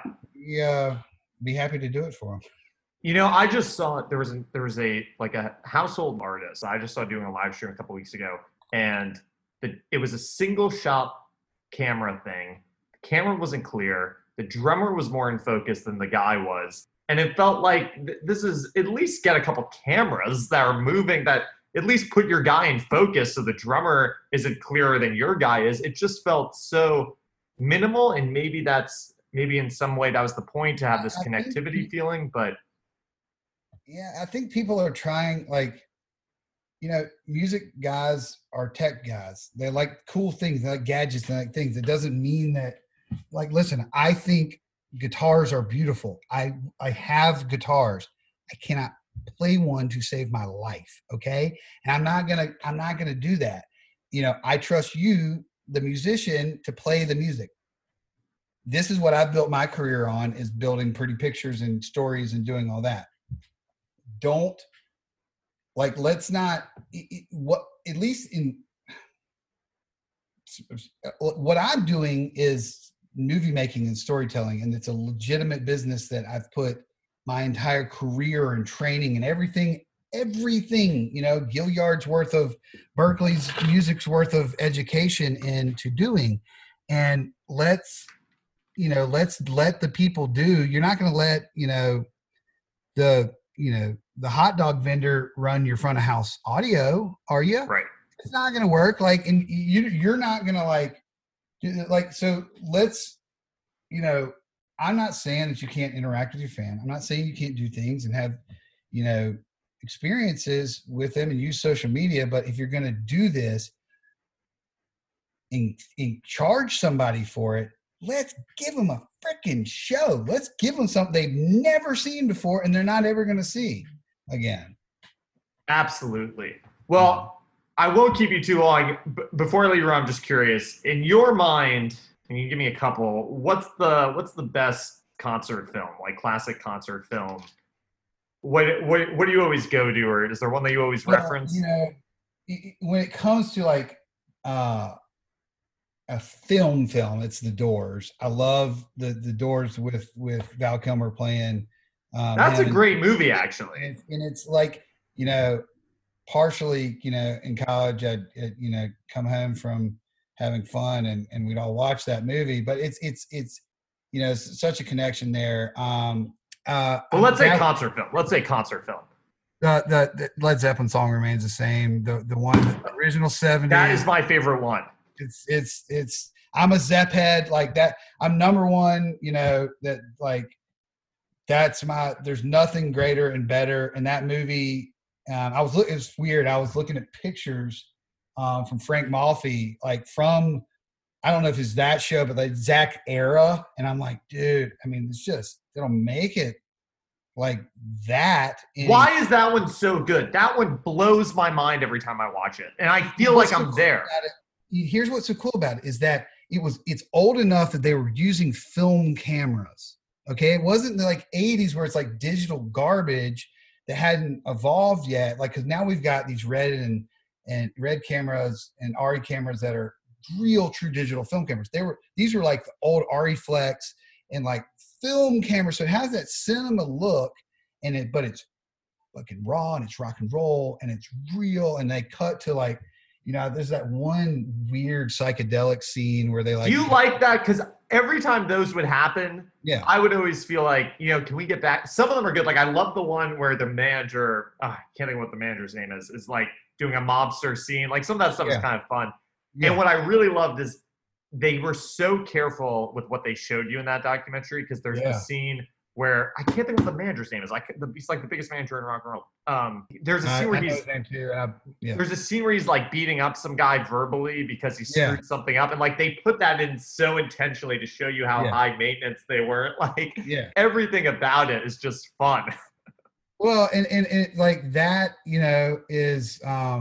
be happy to do it for them. You know, I just saw there was a like a household artist I just saw doing a live stream a couple weeks ago, and it was a single shot camera thing. The camera wasn't clear. The drummer was more in focus than the guy was, and it felt like this is at least get a couple cameras that are moving, that at least put your guy in focus so the drummer isn't clearer than your guy is. It just felt so minimal, and maybe in some way that was the point, to have this connectivity feeling. But yeah, I think people are trying, like, you know, music guys are tech guys. They like cool things, they like gadgets, they like things. It doesn't mean that, like, listen, I think guitars are beautiful. I have guitars. I cannot play one to save my life. Okay. And I'm not gonna do that. You know, I trust you, the musician, to play the music. This is what I've built my career on, is building pretty pictures and stories and doing all that. Don't, like, let's not, what, at least in what I'm doing is movie making and storytelling, and it's a legitimate business that I've put my entire career and training and everything, Gilliard's worth of Berkeley's music's worth of education into doing. And let's let the people do. You're not going to let, the, the hot dog vendor run your front of house audio, are you? Right. It's not going to work. Like, and you're not going to so let's, I'm not saying that you can't interact with your fan. I'm not saying you can't do things and have, experiences with them and use social media. But if you're going to do this and charge somebody for it, let's give them a freaking show. Let's give them something they've never seen before and they're not ever going to see again. Absolutely. Well, I won't keep you too long. Before I leave you, I'm just curious. In your mind, can you give me a couple? What's the best concert film, like classic concert film? What do you always go to, or is there one that you always reference? When it comes to like a film, it's The Doors. I love the Doors with Val Kilmer playing. That's a great movie, actually. And it's like, partially, in college, I'd come home from having fun and we'd all watch that movie. But it's such a connection there. Well, let's say concert film. The Led Zeppelin song remains the same. The one, the original 70s. That is my favorite one. It's I'm a Zepp head like that. I'm number one, that like, there's nothing greater and better. And that movie, it's weird. I was looking at pictures from Frank Malfi, like from, I don't know if it's that show, but the exact era. And I'm like, dude, I mean, it's just, they don't make it like that. Why is that one so good? That one blows my mind every time I watch it. And I feel like I'm there. Here's what's so cool about it is that it's old enough that they were using film cameras. Okay. It wasn't the like 80s where it's like digital garbage that hadn't evolved yet. Like, cause now we've got these red cameras and ARRI cameras that are real true digital film cameras. These were like the old ARRI Flex and like film cameras. So it has that cinema look but it's fucking raw and it's rock and roll and it's real. And they cut to like, there's that one weird psychedelic scene where they like. Do you like that? Because every time those would happen, yeah, I would always feel like, can we get back? Some of them are good. Like I love the one where the manager, I can't think of what the manager's name is like doing a mobster scene. Like some of that stuff is kind of fun. Yeah. And what I really loved is they were so careful with what they showed you in that documentary because there's the scene where I can't think of what the manager's name is. He's like the biggest manager in rock and roll. There's a scene where there's a scene where he's like beating up some guy verbally because he screwed something up, and like they put that in so intentionally to show you how high maintenance they were. Like everything about it is just fun. Well, and like that, is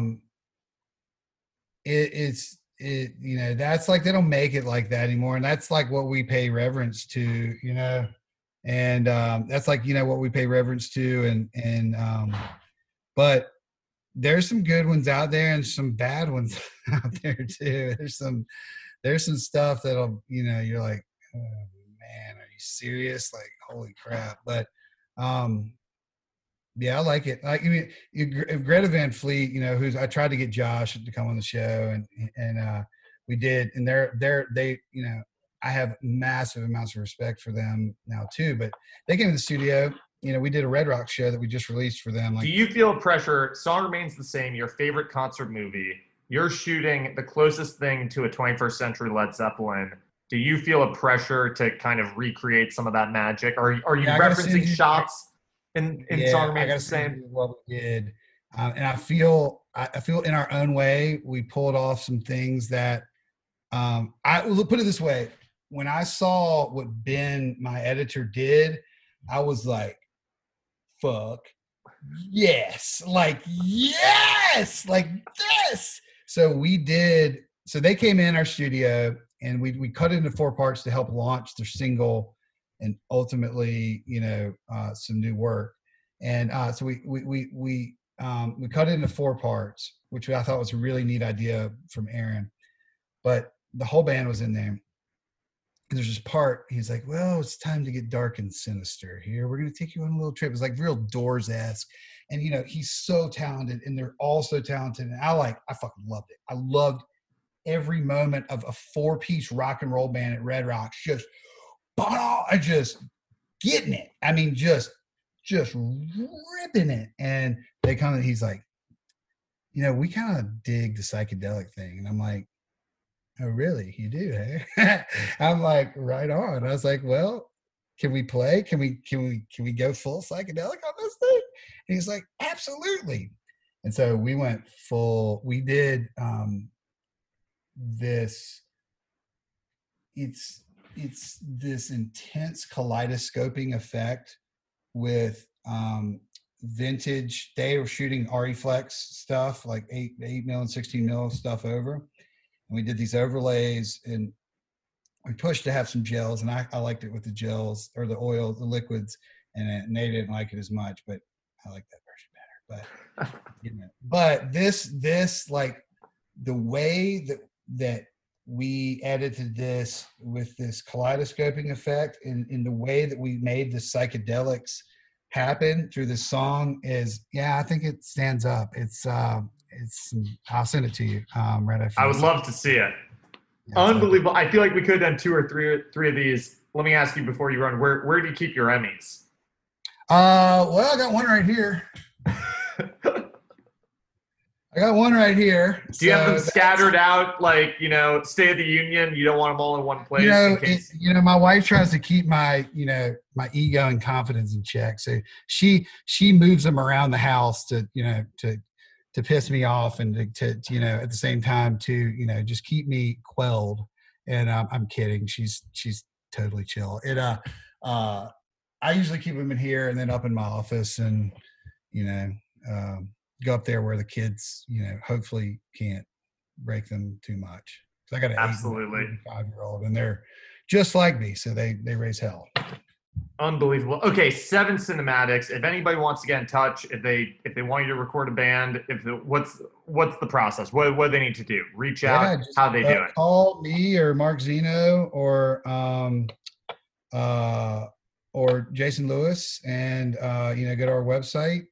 that's like they don't make it like that anymore, and that's like what we pay reverence to, and that's like what we pay reverence to, and but there's some good ones out there and some bad ones out there too. There's some stuff that'll you're like, oh man, are you serious? Like, holy crap. But yeah, I like it. Like, I mean, Greta Van Fleet, I tried to get Josh to come on the show, and we did, and they I have massive amounts of respect for them now too. But they came in the studio. We did a Red Rock show that we just released for them. Like, do you feel pressure? Song Remains the Same. Your favorite concert movie. You're shooting the closest thing to a 21st century Led Zeppelin. Do you feel a pressure to kind of recreate some of that magic? Are you referencing shots? In Song Remains the Same, what we did, and I feel in our own way we pulled off some things that I will put it this way: when I saw what Ben, my editor, did, I was like, "Fuck yes!" Like this. So we did. So they came in our studio and we cut it into 4 parts to help launch their single. And ultimately, some new work, and so we cut it into 4 parts, which I thought was a really neat idea from Aaron. But the whole band was in there, there's this part, he's like, well, it's time to get dark and sinister here. We're going to take you on a little trip. It's like real Doors-esque. And, he's so talented, and they're all so talented. And I fucking loved it. I loved every moment of a 4-piece rock and roll band at Red Rocks. Just getting it. I mean, just ripping it. And he's like, we kind of dig the psychedelic thing. And I'm like, oh, really? You do, hey? I'm like, right on. I was like, well, can we play? Can we go full psychedelic on this thing? And he's like, absolutely. And so we went full. We did this. It's this intense kaleidoscoping effect with vintage. They were shooting Artiflex stuff, like 8 mil and 16 mil stuff over. And we did these overlays, and we pushed to have some gels, and I liked it with the gels or the oil, the liquids, and they didn't like it as much, but I like that version better. But this like the way that we edited this with this kaleidoscoping effect, in the way that we made the psychedelics happen through this song is, I think it stands up. It's I'll send it to you right after. I would love to see it. Yeah, unbelievable. I feel like we could have done 2 or 3 of these. Let me ask you before you run, where do you keep your Emmys? Well, I got one right here. Do you have them scattered out, like, State of the Union? You don't want them all in one place? My wife tries to keep my ego and confidence in check. So she moves them around the house to piss me off, and to at the same time to, just keep me quelled. And I'm kidding. She's totally chill. I usually keep them in here and then up in my office, and, go up there where the kids, hopefully can't break them too much. So I got an 5-year-old, and they're just like me. So they raise hell. Unbelievable. Okay, 7 Cinematics. If anybody wants to get in touch, if they want you to record a band, what's the process? What do they need to do? Reach out. How they do it? Call me or Mark Zeno or Jason Lewis, and go to our website,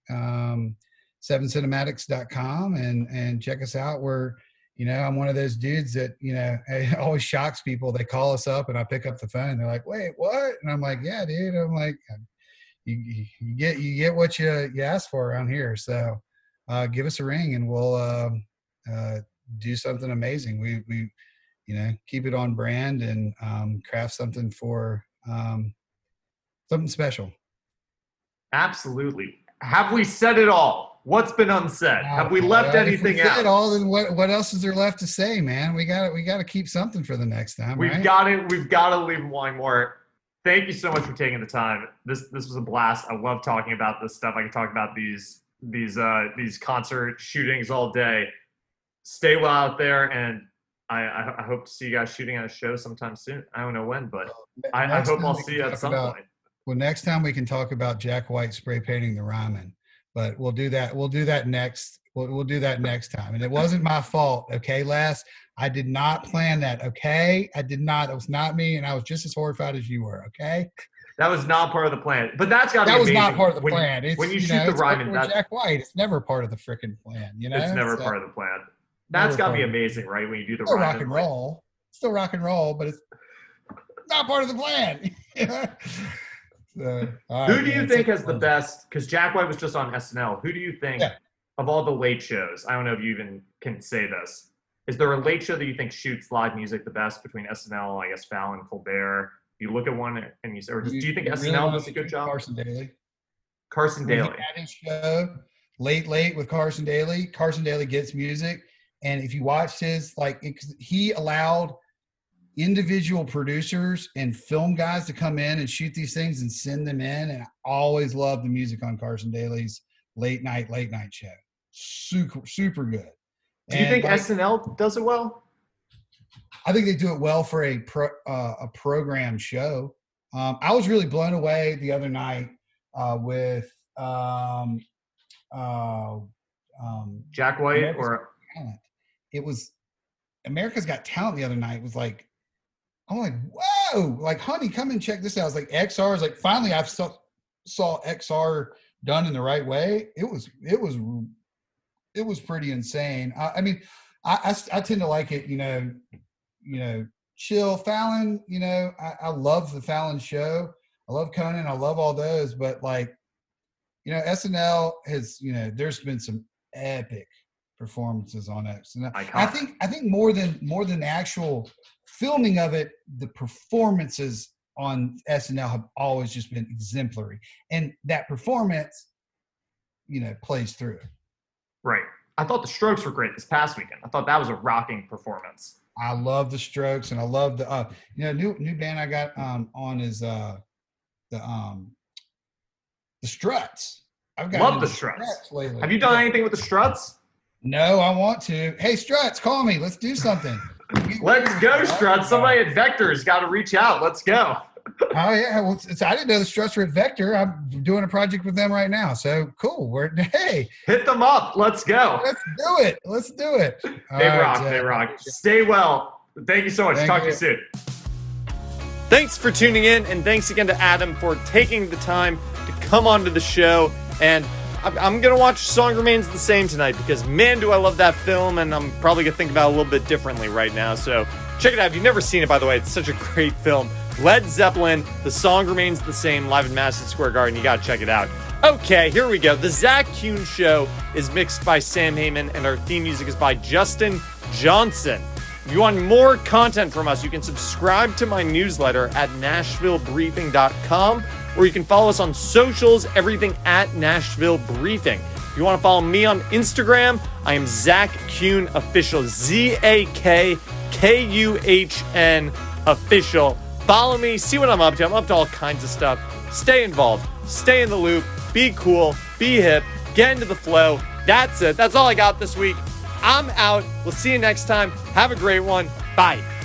7cinematics.com, and check us out. I'm one of those dudes that, it always shocks people. They call us up, and I pick up the phone, and they're like, wait, what? And I'm like, yeah, dude. I'm like, you get what you ask for around here. So give us a ring, and we'll do something amazing. We keep it on brand, and craft something for something special. Absolutely. Have we said it all? What's been unsaid? Have we left anything out? Said all, then what else is there left to say, man? We got to keep something for the next time. We've got to leave one more. Thank you so much for taking the time. This was a blast. I love talking about this stuff. I can talk about these concert shootings all day. Stay well out there, and I hope to see you guys shooting at a show sometime soon. I don't know when, but I hope I'll see you at some point. Well, next time we can talk about Jack White spray painting the Ryman, but we'll do that next. We'll do that next time. And it wasn't my fault. Okay, Les, I did not plan that. Okay, I did not. It was not me, and I was just as horrified as you were. Okay. That was not part of the plan. But that's got to be amazing. That was not part of the plan. When you shoot the Ryman, that's Jack White. It's never part of the freaking plan. It's never part of the plan. That's got to be amazing, right? When you do the Ryman. Rock and roll. Still rock and roll, but it's not part of the plan. So, who do you think has the best? Because Jack White was just on SNL. Who do you think of all the late shows? I don't know if you even can say this. Is there a late show that you think shoots live music the best between SNL, I guess Fallon, Colbert? You look at one and you say, or do you think SNL does a good job? Carson Daly. Carson Daly. Show, Late with Carson Daly. Carson Daly gets music, and if you watched his, he allowed individual producers and film guys to come in and shoot these things and send them in. And I always loved the music on Carson Daly's late night show. Super good. Do you think SNL does it well? I think they do it well for a program show. I was really blown away the other night with Jack White It was America's Got Talent the other night. It was like I'm like, whoa, like, honey, come and check this out. I was like, XR is like, finally I saw XR done in the right way. It was pretty insane. I mean, I tend to like it, chill. Fallon, I love the Fallon show. I love Conan. I love all those, but like, SNL has, there's been some epic performances on SNL. I think more than the actual filming of it, the performances on SNL have always just been exemplary, and that performance, plays through. Right. I thought the Strokes were great this past weekend. I thought that was a rocking performance. I love the Strokes, and I love the new band I got on is the Struts. I've got love the Struts lately. Have you done anything with the Struts? No, I want to. Hey, Struts, call me. Let's do something. Let's go, Struts. Somebody at Vector's got to reach out. Let's go. Oh yeah, well, I didn't know the Struts were at Vector. I'm doing a project with them right now, so cool. Hey, hit them up. Let's go. Let's do it. They rock. Stay well. Thank you so much. Talk to you soon. Thanks for tuning in, and thanks again to Adam for taking the time to come onto the show. And I'm going to watch Song Remains the Same tonight because, man, do I love that film, and I'm probably going to think about it a little bit differently right now. So check it out. If you've never seen it, by the way, it's such a great film. Led Zeppelin, The Song Remains the Same, live in Madison Square Garden. You got to check it out. Okay, here we go. The Zach Kuhn Show is mixed by Sam Heyman, and our theme music is by Justin Johnson. If you want more content from us, you can subscribe to my newsletter at NashvilleBriefing.com, or you can follow us on socials, everything at Nashville Briefing. If you want to follow me on Instagram, I am Zach Kuhn Official, ZAKKUHN Official. Follow me, see what I'm up to. I'm up to all kinds of stuff. Stay involved, stay in the loop, be cool, be hip, get into the flow. That's it. That's all I got this week. I'm out. We'll see you next time. Have a great one. Bye.